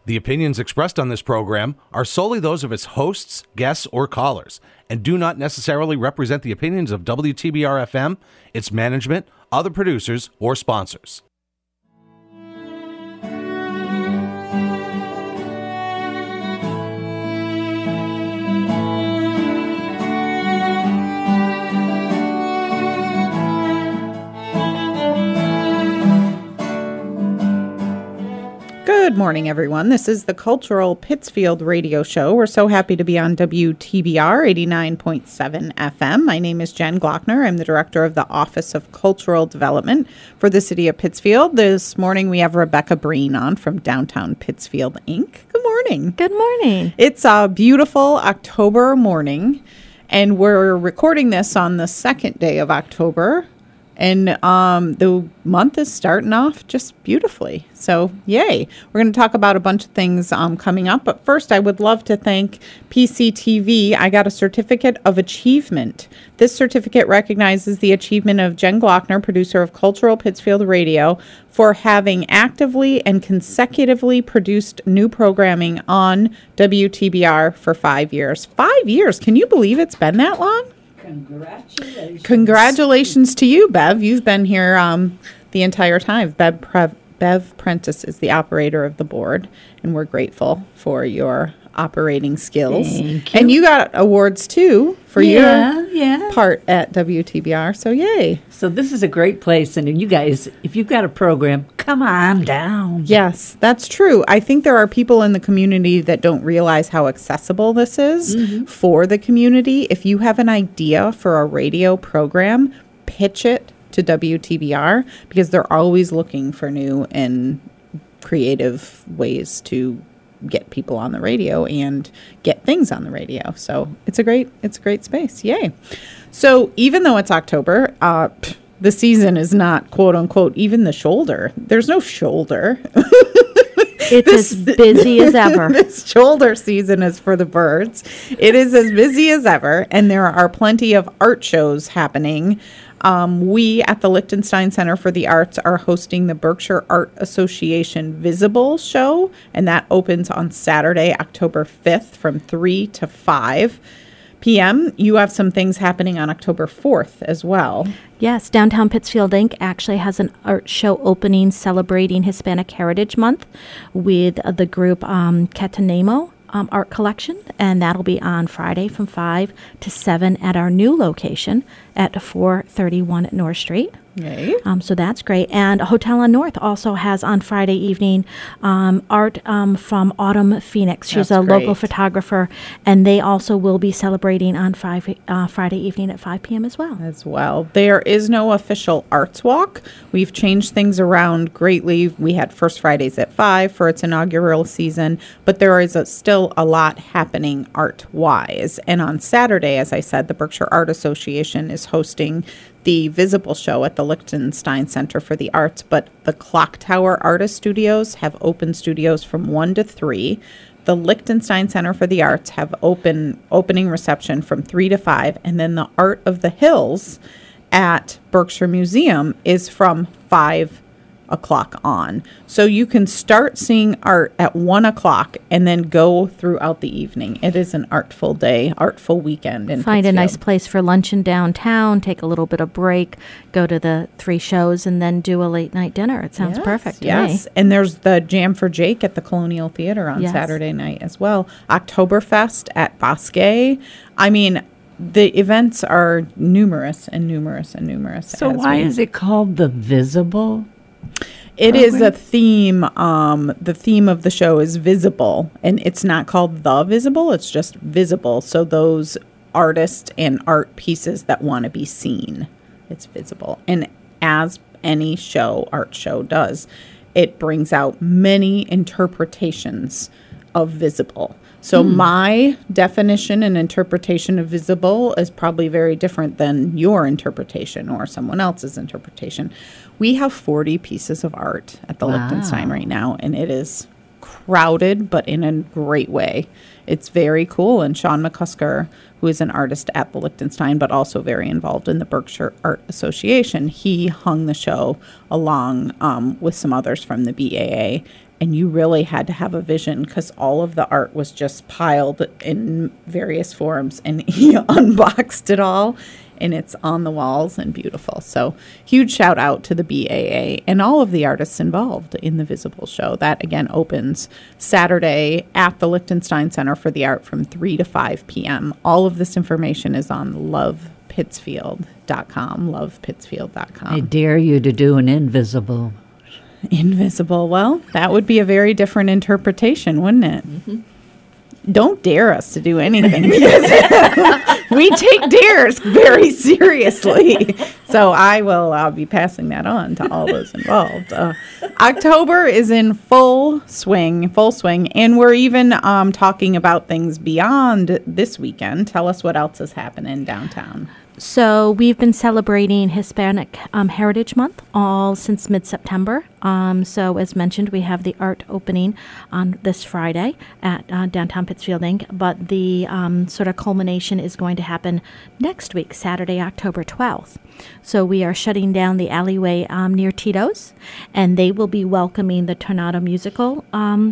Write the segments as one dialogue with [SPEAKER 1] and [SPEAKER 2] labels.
[SPEAKER 1] The opinions expressed on this program are solely those of its hosts, guests, or callers, and do not necessarily represent the opinions of WTBR-FM, its management, other producers, or sponsors.
[SPEAKER 2] Good morning, everyone. This is the Cultural Pittsfield Radio Show. We're so happy to be on WTBR 89.7 FM. My name is Jen Glockner. I'm the Director of the Office of Cultural Development for the City of Pittsfield. This morning, we have Rebecca Breen on from Downtown Pittsfield, Inc. Good morning.
[SPEAKER 3] Good morning.
[SPEAKER 2] It's a beautiful October morning, and we're recording this on the second day of October. And the month is starting off just beautifully. So, yay. We're going to talk about a bunch of things coming up. But first, I would love to thank PCTV. I got a certificate of achievement. This certificate recognizes the achievement of Jen Glockner, producer of Cultural Pittsfield Radio, for having actively and consecutively produced new programming on WTBR for 5 years. 5 years. Can you believe it's been that long? Congratulations to you, Bev. You've been here the entire time. Bev Prentice is the operator of the board, and we're grateful for your operating skills.
[SPEAKER 3] Thank you.
[SPEAKER 2] And you got awards, too, for your part at WTBR, so yay.
[SPEAKER 4] So this is a great place, and you guys, if you've got a program, come on down.
[SPEAKER 2] Yes, that's true. I think there are people in the community that don't realize how accessible this is for the community. If you have an idea for a radio program, pitch it to WTBR, because they're always looking for new and creative ways to get people on the radio and get things on the radio. So it's a great space. Yay. So even though it's October, the season is not, quote unquote, even the shoulder. There's no shoulder.
[SPEAKER 3] It's as busy as ever.
[SPEAKER 2] This shoulder season is for the birds. It is as busy as ever, and there are plenty of art shows happening. We at the Lichtenstein Center for the Arts are hosting the Berkshire Art Association Visible Show, and that opens on Saturday, October 5th from 3 to 5 p.m. You have some things happening on October 4th as well.
[SPEAKER 3] Yes, Downtown Pittsfield Inc. actually has an art show opening celebrating Hispanic Heritage Month with the group Catanemo Art Collection, and that'll be on Friday from 5 to 7 at our new location at 431 North Street.
[SPEAKER 2] Yay.
[SPEAKER 3] So that's great. And Hotel on North also has on Friday evening art from Autumn Phoenix. She's
[SPEAKER 2] That's
[SPEAKER 3] a local
[SPEAKER 2] great.
[SPEAKER 3] photographer, and they also will be celebrating on Friday evening at 5 p.m. as well.
[SPEAKER 2] There is no official arts walk. We've changed things around greatly. We had First Fridays at 5 for its inaugural season, but there is still a lot happening art-wise. And on Saturday, as I said, the Berkshire Art Association is hosting the Visible Show at the Lichtenstein Center for the Arts, but the Clock Tower Artist Studios have open studios from 1 to 3. The Lichtenstein Center for the Arts have opening reception from 3 to 5, and then the Art of the Hills at Berkshire Museum is from 5 o'clock on. So you can start seeing art at 1 o'clock and then go throughout the evening. It is an artful day, artful weekend in
[SPEAKER 3] Find a
[SPEAKER 2] Pittsfield.
[SPEAKER 3] nice place for lunch in downtown, take a little bit of break, go to the 3 shows, and then do a late night dinner. It sounds perfect to me.
[SPEAKER 2] And there's the Jam for Jake at the Colonial Theater on
[SPEAKER 3] Yes.
[SPEAKER 2] Saturday night as well. Oktoberfest at Bosque. I mean, the events are numerous and numerous and numerous.
[SPEAKER 4] So why is it called The Visible?
[SPEAKER 2] It is a theme. The theme of the show is visible, and it's not called The Visible. It's just visible. So those artists and art pieces that want to be seen, it's visible. And as any art show does, it brings out many interpretations of visible. So my definition and interpretation of visible is probably very different than your interpretation or someone else's interpretation. We have 40 pieces of art at the Lichtenstein right now, and it is crowded, but in a great way. It's very cool. And Sean McCusker, who is an artist at the Lichtenstein, but also very involved in the Berkshire Art Association, he hung the show along with some others from the BAA. and you really had to have a vision because all of the art was just piled in various forms, and he unboxed it all, and it's on the walls and beautiful. So huge shout out to the BAA and all of the artists involved in the Visible Show. That, again, opens Saturday at the Liechtenstein Center for the Art from 3 to 5 p.m. All of this information is on lovepittsfield.com, lovepittsfield.com.
[SPEAKER 4] I dare you to do an invisible.
[SPEAKER 2] Invisible. Well, that would be a very different interpretation, wouldn't it? Mm-hmm. Don't dare us to do anything because we take dares very seriously. So I will be passing that on to all those involved. October is in full swing, and we're even talking about things beyond this weekend. Tell us what else is happening downtown.
[SPEAKER 3] So we've been celebrating Hispanic Heritage Month all since mid-September. So as mentioned, we have the art opening on this Friday at Downtown Pittsfield Inc. But the sort of culmination is going to happen next week, Saturday, October 12th. So we are shutting down the alleyway near Tito's, and they will be welcoming the Tornado Musical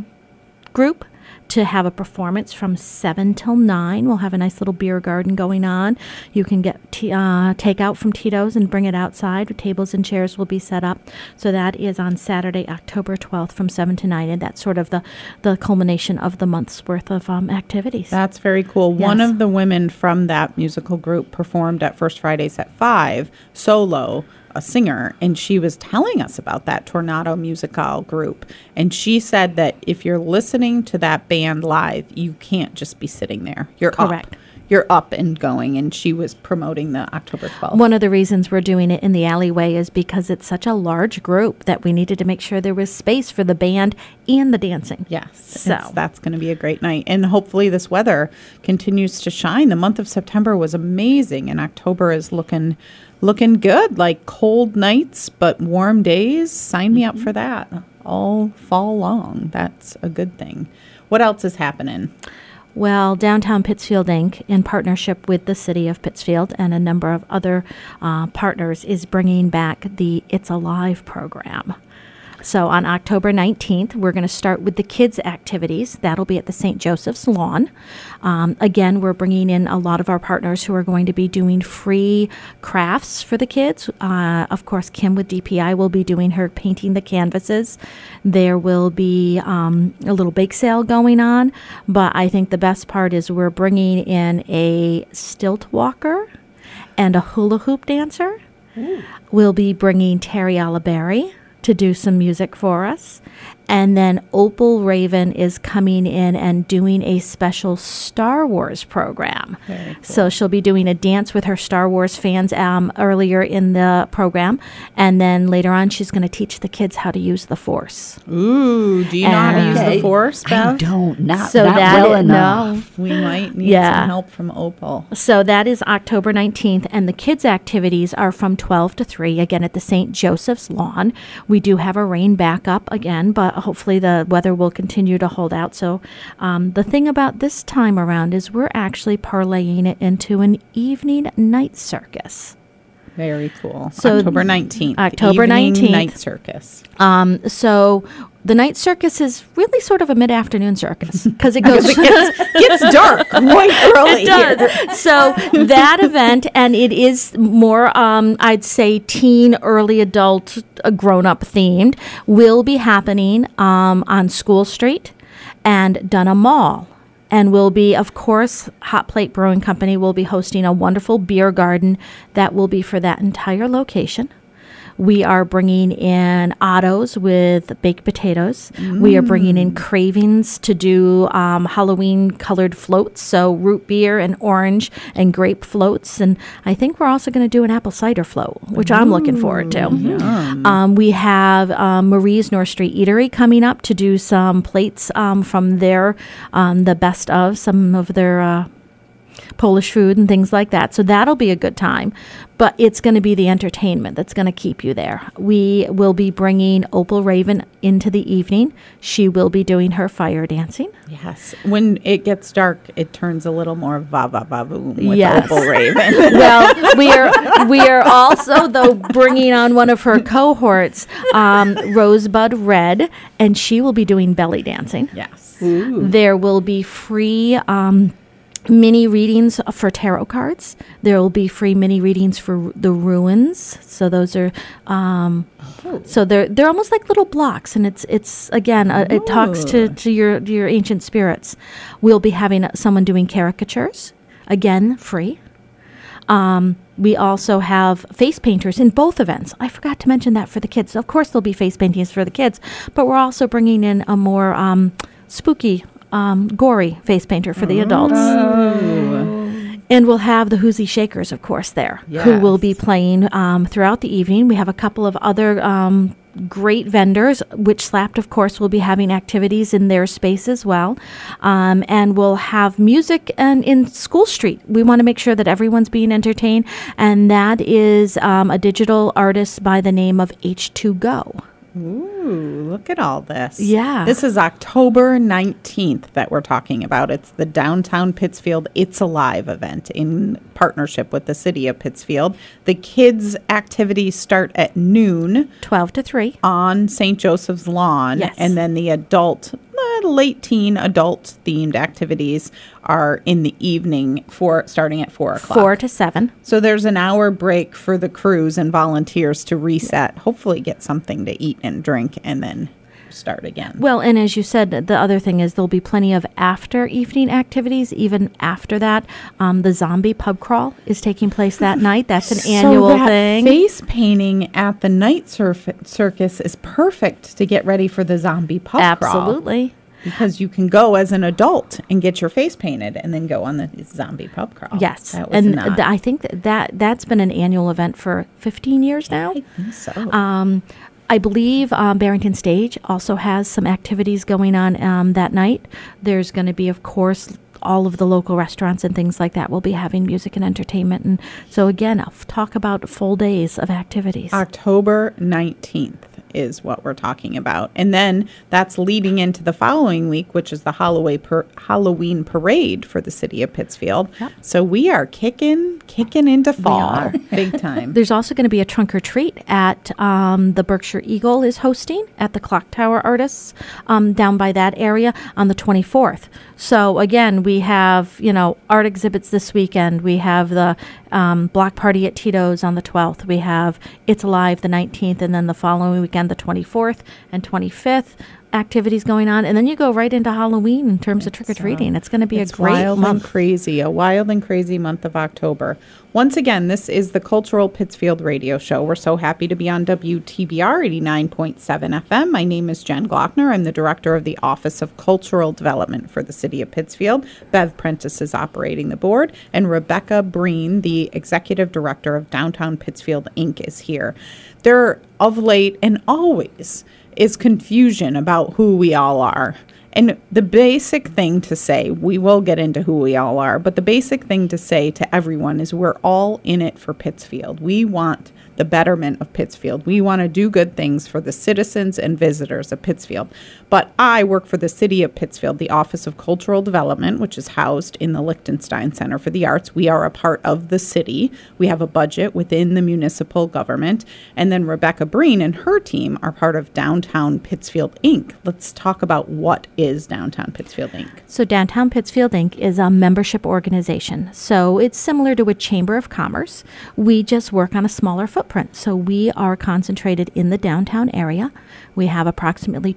[SPEAKER 3] group to have a performance from 7 till 9. We'll have a nice little beer garden going on. You can get takeout from Tito's and bring it outside. Tables and chairs will be set up. So that is on Saturday, October 12th from 7 to 9. And that's sort of the culmination of the month's worth of activities.
[SPEAKER 2] That's very cool.
[SPEAKER 3] Yes.
[SPEAKER 2] One of the women from that musical group performed at First Fridays at 5, solo, a singer, and she was telling us about that Tornado Musical group. And she said that if you're listening to that band live, you can't just be sitting there. You're
[SPEAKER 3] Correct.
[SPEAKER 2] up. You're up and going. And she was promoting the October 12th.
[SPEAKER 3] One of the reasons we're doing it in the alleyway is because it's such a large group that we needed to make sure there was space for the band and the dancing.
[SPEAKER 2] Yes.
[SPEAKER 3] So
[SPEAKER 2] that's going to be a great night. And hopefully this weather continues to shine. The month of September was amazing, and October is looking good, like cold nights but warm days. Sign me up for that all fall long. That's a good thing. What else is happening?
[SPEAKER 3] Well, Downtown Pittsfield Inc., in partnership with the City of Pittsfield and a number of other partners, is bringing back the It's Alive program. So on October 19th, we're going to start with the kids' activities. That'll be at the St. Joseph's Lawn. Again, we're bringing in a lot of our partners who are going to be doing free crafts for the kids. Of course, Kim with DPI will be doing her painting the canvases. There will be a little bake sale going on. But I think the best part is we're bringing in a stilt walker and a hula hoop dancer. Ooh. We'll be bringing Terry Oliberry to do some music for us. And then Opal Raven is coming in and doing a special Star Wars program. Very cool. So she'll be doing a dance with her Star Wars fans earlier in the program. And then later on, she's going to teach the kids how to use the Force.
[SPEAKER 2] Ooh, do you know how to use the Force, Bev?
[SPEAKER 4] I don't. Not
[SPEAKER 3] so that
[SPEAKER 4] well enough.
[SPEAKER 2] No, we might need some help from Opal.
[SPEAKER 3] So that is October 19th. And the kids' activities are from 12 to 3, again, at the St. Joseph's Lawn. We do have a rain backup again, but hopefully the weather will continue to hold out. So the thing about this time around is we're actually parlaying it into an evening night circus.
[SPEAKER 2] Very cool.
[SPEAKER 3] So
[SPEAKER 2] October 19th.
[SPEAKER 3] October
[SPEAKER 2] evening
[SPEAKER 3] 19th.
[SPEAKER 2] Night circus.
[SPEAKER 3] So the night circus is really sort of a mid-afternoon circus because it goes
[SPEAKER 2] gets dark quite early.
[SPEAKER 3] It does. So that event, and it is more, I'd say, teen, early adult, grown-up themed, will be happening on School Street and Dunham Mall. And will be, of course, Hot Plate Brewing Company will be hosting a wonderful beer garden that will be for that entire location. We are bringing in Otto's with baked potatoes. We are bringing in Cravings to do Halloween-colored floats, so root beer and orange and grape floats. And I think we're also going to do an apple cider float, which I'm looking forward to. We have Marie's North Street Eatery coming up to do some plates from their, the best of some of their Polish food and things like that. So that'll be a good time. But it's going to be the entertainment that's going to keep you there. We will be bringing Opal Raven into the evening. She will be doing her fire dancing.
[SPEAKER 2] Yes. When it gets dark, it turns a little more va-va-va-boom with
[SPEAKER 3] Yes.
[SPEAKER 2] Opal Raven.
[SPEAKER 3] Well, we are also, though, bringing on one of her cohorts, Rosebud Red, and she will be doing belly dancing.
[SPEAKER 2] Yes.
[SPEAKER 3] There will be free mini readings for tarot cards. There will be free mini readings for the ruins. So those are, so they're almost like little blocks, and it's again it talks to your ancient spirits. We'll be having someone doing caricatures, again free. We also have face painters in both events. I forgot to mention that for the kids. Of course, there'll be face paintings for the kids, but we're also bringing in a more spooky, gory face painter for the adults. And we'll have the Hoosie Shakers, of course, there, who will be playing throughout the evening. We have a couple of other great vendors, which Slapped, of course, will be having activities in their space as well. And we'll have music in School Street. We want to make sure that everyone's being entertained, and that is a digital artist by the name of H2Go.
[SPEAKER 2] Ooh, look at all this.
[SPEAKER 3] Yeah.
[SPEAKER 2] This is October 19th that we're talking about. It's the Downtown Pittsfield It's Alive event in partnership with the city of Pittsfield. The kids' activities start at noon
[SPEAKER 3] 12 to 3.
[SPEAKER 2] on St. Joseph's Lawn.
[SPEAKER 3] Yes.
[SPEAKER 2] And then the adult, late teen adult themed activities are in the evening starting at 4 o'clock.
[SPEAKER 3] 4 to 7.
[SPEAKER 2] So there's an hour break for the crews and volunteers to reset, hopefully get something to eat and drink, and then start again.
[SPEAKER 3] Well, and as you said, the other thing is there'll be plenty of after evening activities. Even after that, the zombie pub crawl is taking place that night. That's an annual
[SPEAKER 2] that
[SPEAKER 3] thing.
[SPEAKER 2] Face painting at the night circus is perfect to get ready for the zombie pub crawl.
[SPEAKER 3] Absolutely.
[SPEAKER 2] Because you can go as an adult and get your face painted and then go on the zombie pub crawl.
[SPEAKER 3] Yes.
[SPEAKER 2] That was
[SPEAKER 3] And
[SPEAKER 2] not.
[SPEAKER 3] I think that's been an annual event for 15 years now.
[SPEAKER 2] I think so.
[SPEAKER 3] I believe Barrington Stage also has some activities going on that night. There's going to be, of course, all of the local restaurants and things like that will be having music and entertainment. And so, again, I'll talk about full days of activities.
[SPEAKER 2] October 19th is what we're talking about. And then that's leading into the following week, which is the Halloween parade for the city of Pittsfield.
[SPEAKER 3] Yep.
[SPEAKER 2] So we are kicking into fall big time.
[SPEAKER 3] There's also going to be a trunk or treat at the Berkshire Eagle is hosting at the Clock Tower Artists down by that area on the 24th. So again, we have, art exhibits this weekend. We have the block party at Tito's on the 12th. We have It's Alive the 19th, and then the following weekend, the 24th and 25th. Activities going on, and then you go right into Halloween in terms of trick-or-treating. It's going to be a great
[SPEAKER 2] wild
[SPEAKER 3] month.
[SPEAKER 2] and crazy, a wild and crazy month of October. Once again, this is the Cultural Pittsfield Radio Show. We're so happy to be on WTBR 89.7 FM. My name is Jen Glockner. I'm the director of the Office of Cultural Development for the city of Pittsfield. Bev Prentice is operating the board, and Rebecca Breen, the executive director of Downtown Pittsfield Inc., is here. There, of late and always, is confusion about who we all are. And the basic thing to say, we will get into who we all are, but the basic thing to say to everyone is we're all in it for Pittsfield. We want the betterment of Pittsfield. We want to do good things for the citizens and visitors of Pittsfield. But I work for the city of Pittsfield, the Office of Cultural Development, which is housed in the Liechtenstein Center for the Arts. We are a part of the city. We have a budget within the municipal government. And then Rebecca Breen and her team are part of Downtown Pittsfield Inc. Let's talk about what is Downtown Pittsfield Inc.
[SPEAKER 3] So Downtown Pittsfield Inc. is a membership organization. So it's similar to a chamber of commerce. We just work on a smaller footprint. So we are concentrated in the downtown area. We have approximately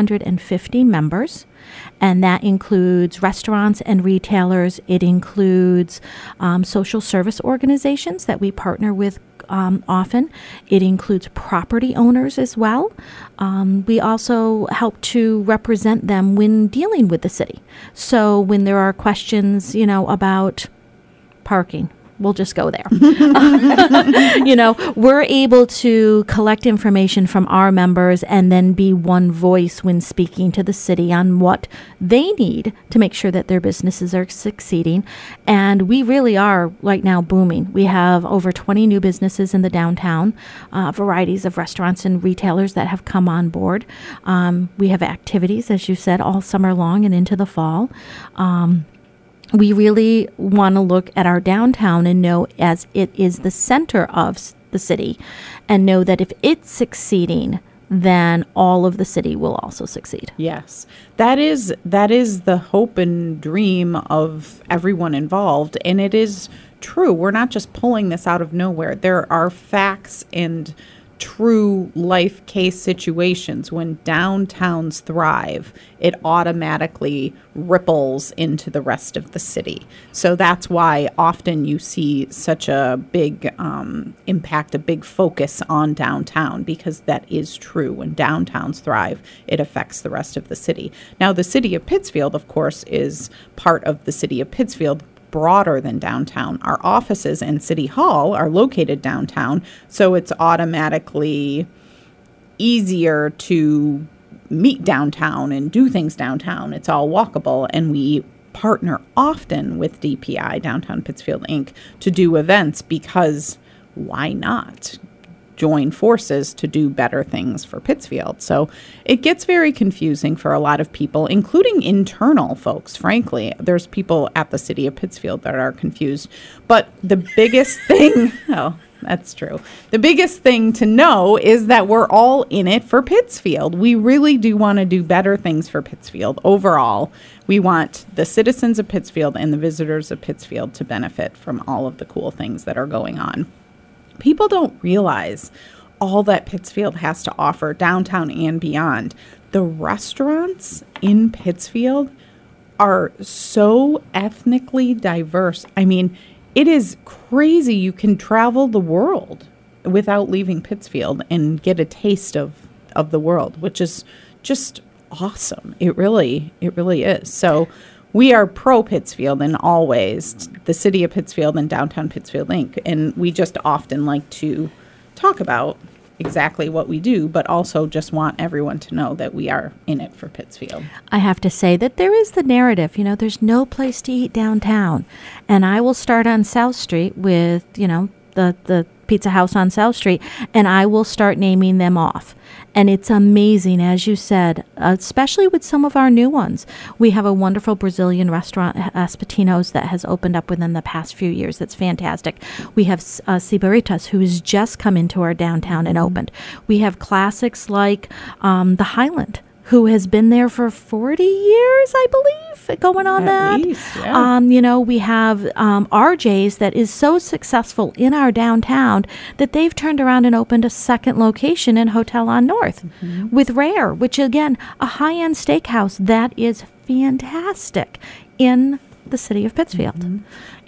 [SPEAKER 3] 250 members, and that includes restaurants and retailers. It includes social service organizations that we partner with often. It includes property owners as well. We also help to represent them when dealing with the city. So when there are questions, about parking, we'll just go there. We're able to collect information from our members and then be one voice when speaking to the city on what they need to make sure that their businesses are succeeding. And we really are right now booming. We have over 20 new businesses in the downtown, varieties of restaurants and retailers that have come on board. We have activities, as you said, all summer long and into the fall. We really want to look at our downtown and know as it is the center of the city, and know that if it's succeeding, then all of the city will also succeed.
[SPEAKER 2] Yes, that is the hope and dream of everyone involved, and it is true. We're not just pulling this out of nowhere. There are facts and true life case situations. When downtowns thrive, it automatically ripples into the rest of the city. So that's why often you see such a big impact, a big focus on downtown, because that is true. When downtowns thrive, it affects the rest of the city. Now, the city of Pittsfield, of course, is part of the city of Pittsfield, broader than downtown. Our offices and City Hall are located downtown, so it's automatically easier to meet downtown and do things downtown. It's all walkable, and we partner often with DPI, Downtown Pittsfield Inc., to do events, because why not join forces to do better things for Pittsfield? So it gets very confusing for a lot of people, including internal folks. Frankly, there's people at the city of Pittsfield that are confused. But the biggest thing, that's true. The biggest thing to know is that we're all in it for Pittsfield. We really do want to do better things for Pittsfield overall. We want the citizens of Pittsfield and the visitors of Pittsfield to benefit from all of the cool things that are going on. People don't realize all that Pittsfield has to offer, downtown and beyond. The restaurants in Pittsfield are so ethnically diverse. I mean, it is crazy. You can travel the world without leaving Pittsfield and get a taste of the world, which is just awesome. It really is. So we are pro Pittsfield in all ways, the city of Pittsfield and Downtown Pittsfield Inc. And we just often like to talk about exactly what we do, but also just want everyone to know that we are in it for Pittsfield.
[SPEAKER 3] I have to say that there is the narrative, there's no place to eat downtown. And I will start on South Street with, the Pizza House on South Street, and I will start naming them off. And it's amazing, as you said, especially with some of our new ones. We have a wonderful Brazilian restaurant, Espatinos, that has opened up within the past few years. That's fantastic. We have Sibaritas, who has just come into our downtown and opened. We have classics like the Highland, who has been there for 40 years, I believe, going on
[SPEAKER 2] At
[SPEAKER 3] that.
[SPEAKER 2] least, yeah.
[SPEAKER 3] We have RJ's that is so successful in our downtown that they've turned around and opened a second location in Hotel on North with Rare, which, again, a high-end steakhouse that is fantastic in the city of Pittsfield.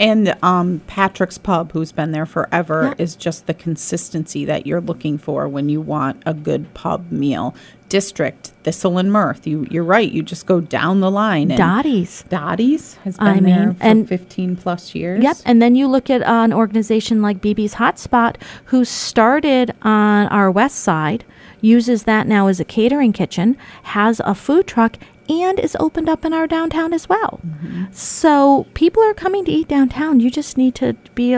[SPEAKER 2] And Patrick's Pub, who's been there forever, is just the consistency that you're looking for when you want a good pub meal. District, Thistle and Mirth. You're right. You just go down the line.
[SPEAKER 3] Dottie's
[SPEAKER 2] has been there for 15 plus years.
[SPEAKER 3] Yep. And then you look at an organization like BB's Hotspot, who started on our west side, uses that now as a catering kitchen, has a food truck, and is opened up in our downtown as well. So people are coming to eat downtown. You just need to be,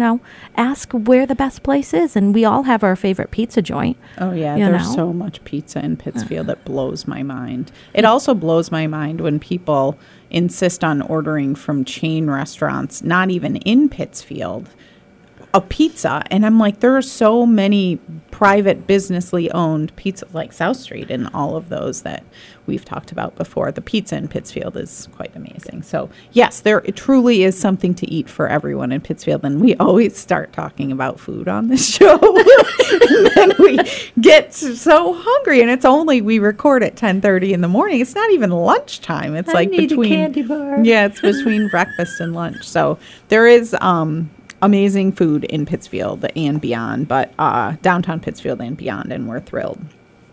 [SPEAKER 3] ask where the best place is. And we all have our favorite pizza joint.
[SPEAKER 2] Oh, yeah. There's so much pizza in Pittsfield that blows my mind. It also blows my mind when people insist on ordering from chain restaurants, not even in Pittsfield, a pizza. And I'm like, there are so many private businessly owned pizza like South Street and all of those that we've talked about before. The pizza in Pittsfield is quite amazing. So yes, there truly is something to eat for everyone in Pittsfield. And we always start talking about food on this show. And then we get so hungry, and we record at 10:30 in the morning. It's not even lunchtime. It's
[SPEAKER 4] I need a candy bar.
[SPEAKER 2] Yeah, it's between breakfast and lunch. So there is amazing food in Pittsfield and beyond, but downtown Pittsfield and beyond, and we're thrilled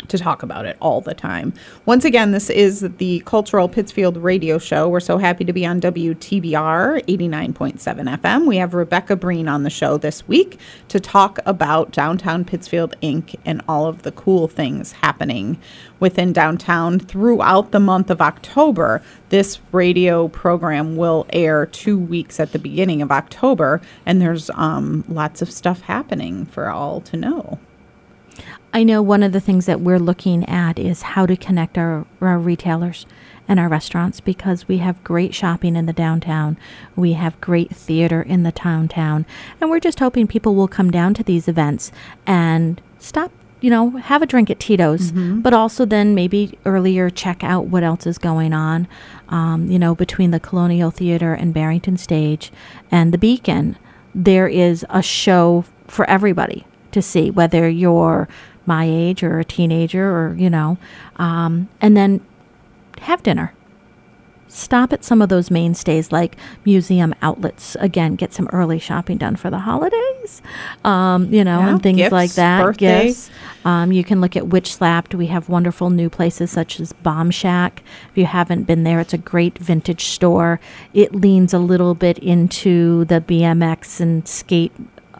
[SPEAKER 2] to talk about it all the time. Once again, this is the Cultural Pittsfield Radio Show. We're so happy to be on WTBR 89.7 FM. We have Rebecca Breen on the show this week to talk about Downtown Pittsfield Inc. and all of the cool things happening within downtown throughout the month of October. This radio program will air 2 weeks at the beginning of October, and there's lots of stuff happening for all to know.
[SPEAKER 3] I know one of the things that we're looking at is how to connect our retailers and our restaurants, because we have great shopping in the downtown. We have great theater in the downtown. And we're just hoping people will come down to these events and stop, have a drink at Tito's, but also then maybe earlier check out what else is going on, between the Colonial Theater and Barrington Stage and the Beacon. There is a show for everybody to see, whether you're my age or a teenager or, and then have dinner. Stop at some of those mainstays like museum outlets. Again, get some early shopping done for the holidays, and things
[SPEAKER 2] gifts,
[SPEAKER 3] like that.
[SPEAKER 2] Birthdays.
[SPEAKER 3] Gifts. You can look at Witch Slapped. We have wonderful new places such as Bomb Shack. If you haven't been there, it's a great vintage store. It leans a little bit into the BMX and skate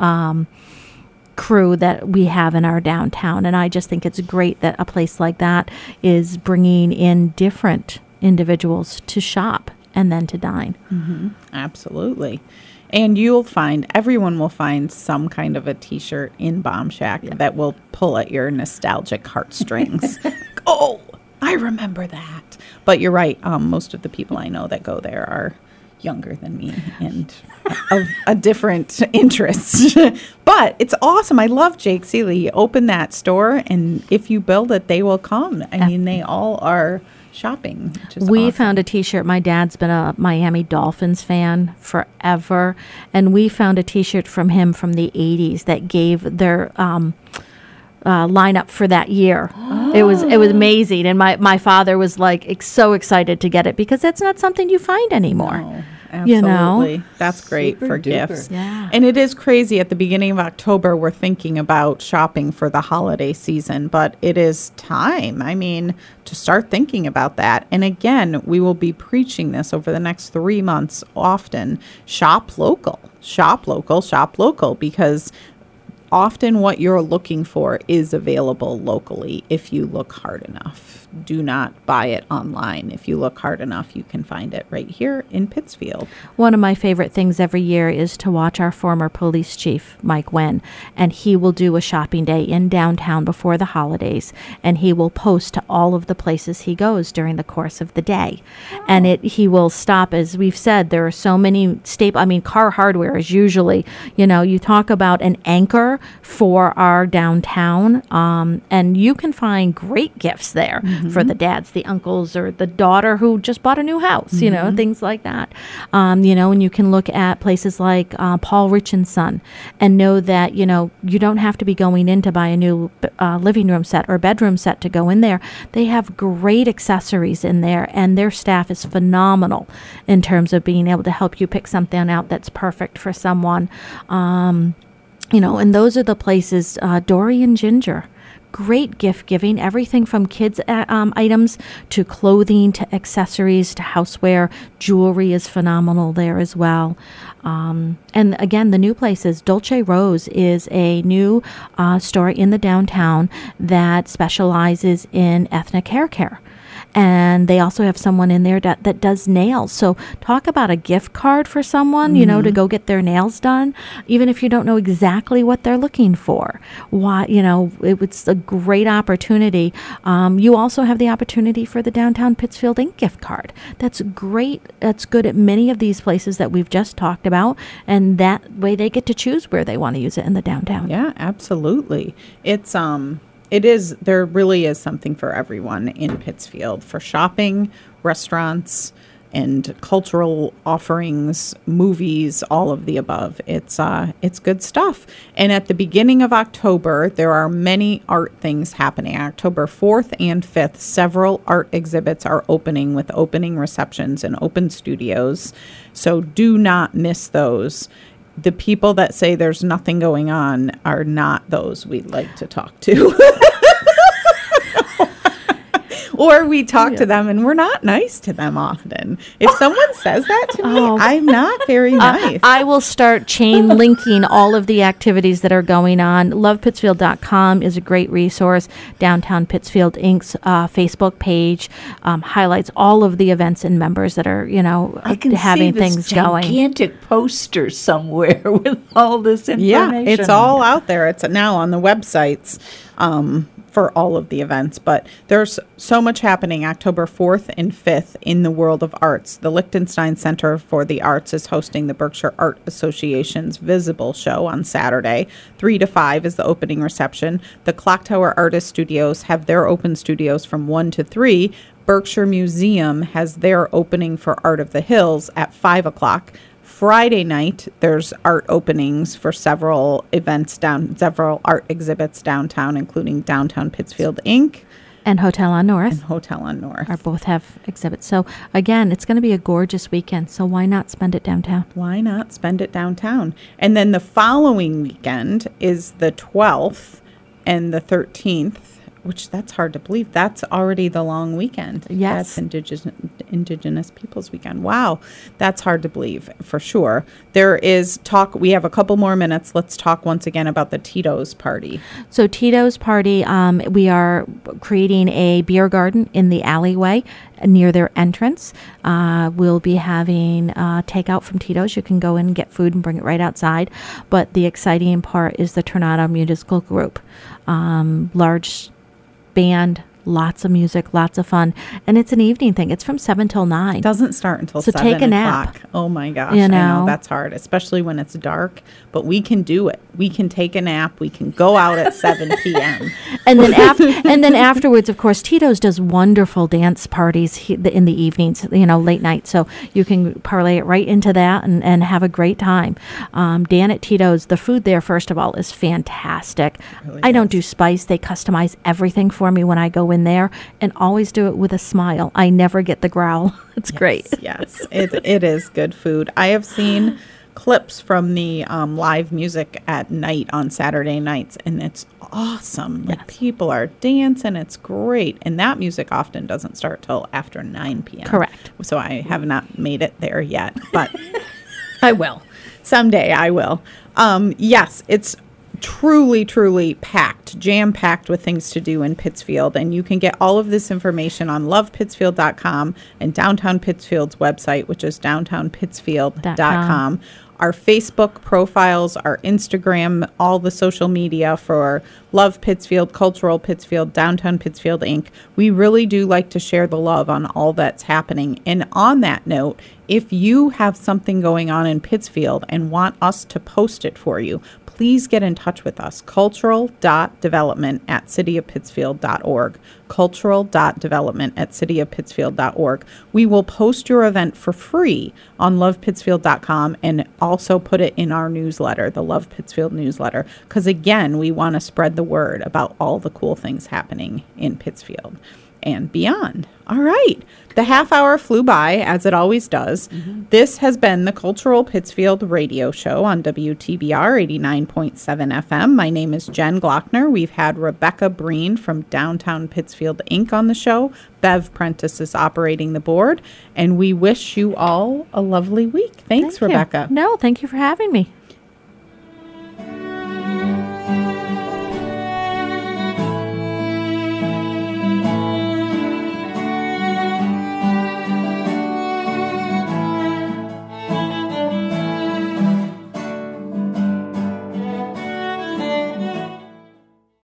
[SPEAKER 3] crew that we have in our downtown, and I just think it's great that a place like that is bringing in different individuals to shop and then to dine.
[SPEAKER 2] Absolutely. And everyone will find some kind of a t-shirt in Bomb Shack that will pull at your nostalgic heartstrings. Oh, I remember that. But you're right, most of the people I know that go there are younger than me and of a different interest. But it's awesome. I love Jake Seeley. You open that store, and if you build it, they will come. I mean, they all are shopping.
[SPEAKER 3] We
[SPEAKER 2] awesome.
[SPEAKER 3] found a t-shirt. My dad's been a Miami Dolphins fan forever, and we found a t-shirt from him from the 80s that gave their lineup for that year. It was amazing, and my father was like so excited to get it because that's not something you find anymore.
[SPEAKER 2] No, absolutely. That's great
[SPEAKER 4] Super
[SPEAKER 2] for
[SPEAKER 4] duper.
[SPEAKER 2] gifts.
[SPEAKER 3] Yeah.
[SPEAKER 2] And it is crazy. At the beginning of October, we're thinking about shopping for the holiday season, but it is time, to start thinking about that. And again, we will be preaching this over the next 3 months often. Shop local, shop local, shop local, because often what you're looking for is available locally if you look hard enough. Do not buy it online. If you look hard enough, you can find it right here in Pittsfield.
[SPEAKER 3] One of my favorite things every year is to watch our former police chief, Mike Wen, and he will do a shopping day in downtown before the holidays, and he will post to all of the places he goes during the course of the day. And he will stop, as we've said, there are so many Car Hardware is usually, you talk about an anchor for our downtown, and you can find great gifts there for the dads, the uncles, or the daughter who just bought a new house, things like that. And you can look at places like Paul Rich & Son and know that, you don't have to be going in to buy a new living room set or bedroom set to go in there. They have great accessories in there, and their staff is phenomenal in terms of being able to help you pick something out that's perfect for someone. And those are the places, Dory and Ginger. Great gift giving, everything from kids items to clothing to accessories to houseware. Jewelry is phenomenal there as well. And again, the new places, Dolce Rose is a new store in the downtown that specializes in ethnic hair care. And they also have someone in there that does nails. So talk about a gift card for someone, to go get their nails done, even if you don't know exactly what they're looking for. It's a great opportunity. You also have the opportunity for the Downtown Pittsfield Inc. gift card. That's great. That's good at many of these places that we've just talked about. And that way they get to choose where they want to use it in the downtown.
[SPEAKER 2] Yeah, absolutely. There really is something for everyone in Pittsfield, for shopping, restaurants, and cultural offerings, movies, all of the above. It's good stuff. And at the beginning of October, there are many art things happening. October 4th and 5th, several art exhibits are opening with opening receptions and open studios. So do not miss those. The people that say there's nothing going on are not those we'd like to talk to. Or we talk to them and we're not nice to them often. If someone says that to me, I'm not very nice.
[SPEAKER 3] I will start chain linking all of the activities that are going on. LovePittsfield.com is a great resource. Downtown Pittsfield Inc.'s Facebook page highlights all of the events and members that are,
[SPEAKER 4] I can
[SPEAKER 3] having
[SPEAKER 4] see this
[SPEAKER 3] things going.
[SPEAKER 4] gigantic poster somewhere with all this information.
[SPEAKER 2] Yeah, it's all out there. It's now on the websites for all of the events. But there's so much happening October 4th and 5th in the world of arts. The Liechtenstein Center for the Arts is hosting the Berkshire Art Association's Visible Show on Saturday. 3 to 5 is the opening reception. The Clock Tower Artist Studios have their open studios from 1 to 3. Berkshire Museum has their opening for Art of the Hills at 5 o'clock. Friday night, there's art openings for several art exhibits downtown, including Downtown Pittsfield Inc.
[SPEAKER 3] And Hotel on North.
[SPEAKER 2] and Hotel on North.
[SPEAKER 3] Both have exhibits. So, again, it's going to be a gorgeous weekend. So, why not spend it downtown?
[SPEAKER 2] Why not spend it downtown? And then the following weekend is the 12th and the 13th, which that's hard to believe. That's already the long weekend.
[SPEAKER 3] Yes.
[SPEAKER 2] That's Indigenous Peoples Weekend. Wow. That's hard to believe for sure. There is talk. We have a couple more minutes. Let's talk once again about the Tito's Party.
[SPEAKER 3] So Tito's Party, we are creating a beer garden in the alleyway near their entrance. We'll be having takeout from Tito's. You can go in and get food and bring it right outside. But the exciting part is the Tornado Musical Group. Large band, lots of music, lots of fun, and it's an evening thing. It's from 7 till 9.
[SPEAKER 2] It doesn't start until
[SPEAKER 3] So
[SPEAKER 2] 7
[SPEAKER 3] take a nap.
[SPEAKER 2] o'clock. Oh my gosh.
[SPEAKER 3] You
[SPEAKER 2] I
[SPEAKER 3] know.
[SPEAKER 2] know that's hard, especially when it's dark, but we can do it. We can take a nap. We can go out at 7 p.m.
[SPEAKER 3] And then afterwards, of course, Tito's does wonderful dance parties in the evenings, late night. So you can parlay it right into that and have a great time. Dan at Tito's, the food there, first of all, is fantastic.
[SPEAKER 2] Really
[SPEAKER 3] I don't
[SPEAKER 2] is.
[SPEAKER 3] do spice. They customize everything for me when I go in there, and always do it with a smile. I never get the growl. It's great.
[SPEAKER 2] Yes, it is good food. I have seen clips from the live music at night on Saturday nights, and it's awesome. Like people are dancing. It's great. And that music often doesn't start till after 9 p.m.
[SPEAKER 3] Correct.
[SPEAKER 2] So I have not made it there yet, but I will. Someday I will. Yes, it's truly packed, jam-packed with things to do in Pittsfield, and you can get all of this information on lovepittsfield.com and Downtown Pittsfield's website, which is downtownpittsfield.com. Our Facebook profiles, our Instagram, all the social media for Love Pittsfield, Cultural Pittsfield, Downtown Pittsfield Inc. We really do like to share the love on all that's happening. And on that note, if you have something going on in Pittsfield and want us to post it for you, please get in touch with us. cultural.development@cityofpittsfield.org. cultural.development@cityofpittsfield.org. We will post your event for free on lovepittsfield.com and also put it in our newsletter, the Love Pittsfield newsletter, because again, we want to spread the word about all the cool things happening in Pittsfield and beyond. All right. The half hour flew by, as it always does. This has been the Cultural Pittsfield Radio Show on WTBR 89.7 FM. My name is Jen Glockner. We've had Rebecca Breen from Downtown Pittsfield Inc. on the show. Bev Prentice is operating the board. And we wish you all a lovely week. Thanks,
[SPEAKER 3] Thank you.
[SPEAKER 2] Rebecca.
[SPEAKER 3] No, thank you for having me.